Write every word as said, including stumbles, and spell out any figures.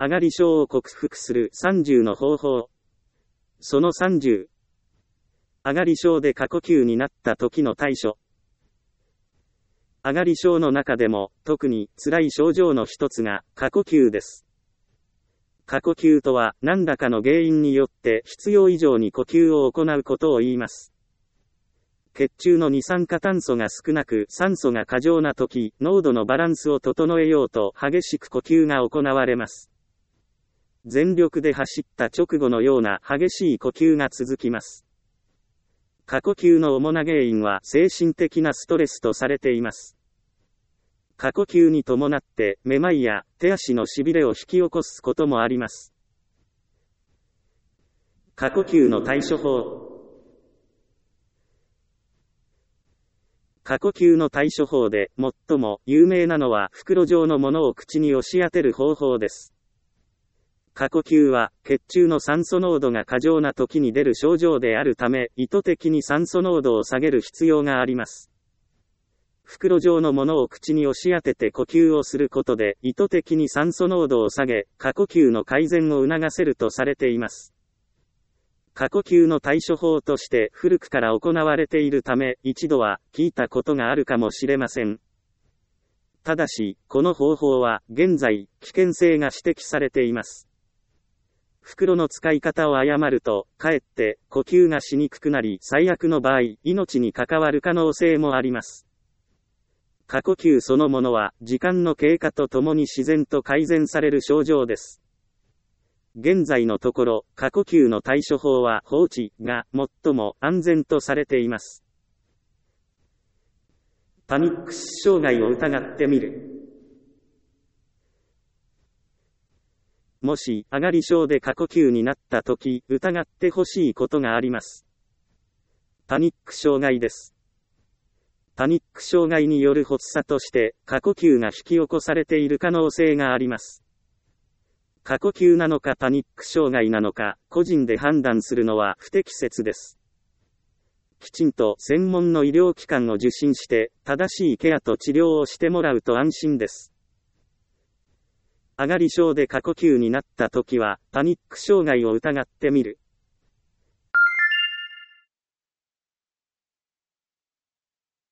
上がり症を克服するさんじゅうの方法。そのさんじゅう。上がり症で過呼吸になった時の対処。上がり症の中でも特に辛い症状の一つが過呼吸です。過呼吸とは何らかの原因によって必要以上に呼吸を行うことを言います。血中の二酸化炭素が少なく酸素が過剰な時、濃度のバランスを整えようと激しく呼吸が行われます。全力で走った直後のような激しい呼吸が続きます。過呼吸の主な原因は精神的なストレスとされています。過呼吸に伴ってめまいや手足のしびれを引き起こすこともあります。過呼吸の対処法。過呼吸の対処法で最も有名なのは袋状のものを口に押し当てる方法です。過呼吸は血中の酸素濃度が過剰な時に出る症状であるため、意図的に酸素濃度を下げる必要があります。袋状のものを口に押し当てて呼吸をすることで、意図的に酸素濃度を下げ、過呼吸の改善を促せるとされています。過呼吸の対処法として古くから行われているため、一度は聞いたことがあるかもしれません。ただし、この方法は現在、危険性が指摘されています。袋の使い方を誤ると、かえって呼吸がしにくくなり、最悪の場合、命に関わる可能性もあります。過呼吸そのものは、時間の経過とともに自然と改善される症状です。現在のところ、過呼吸の対処法は放置が最も安全とされています。パニック失笑害を疑ってみる。もし、上がり症で過呼吸になったとき、疑ってほしいことがあります。パニック障害です。パニック障害による発作として、過呼吸が引き起こされている可能性があります。過呼吸なのかパニック障害なのか、個人で判断するのは不適切です。きちんと専門の医療機関を受診して、正しいケアと治療をしてもらうと安心です。上がり症で過呼吸になったときは、パニック障害を疑ってみる。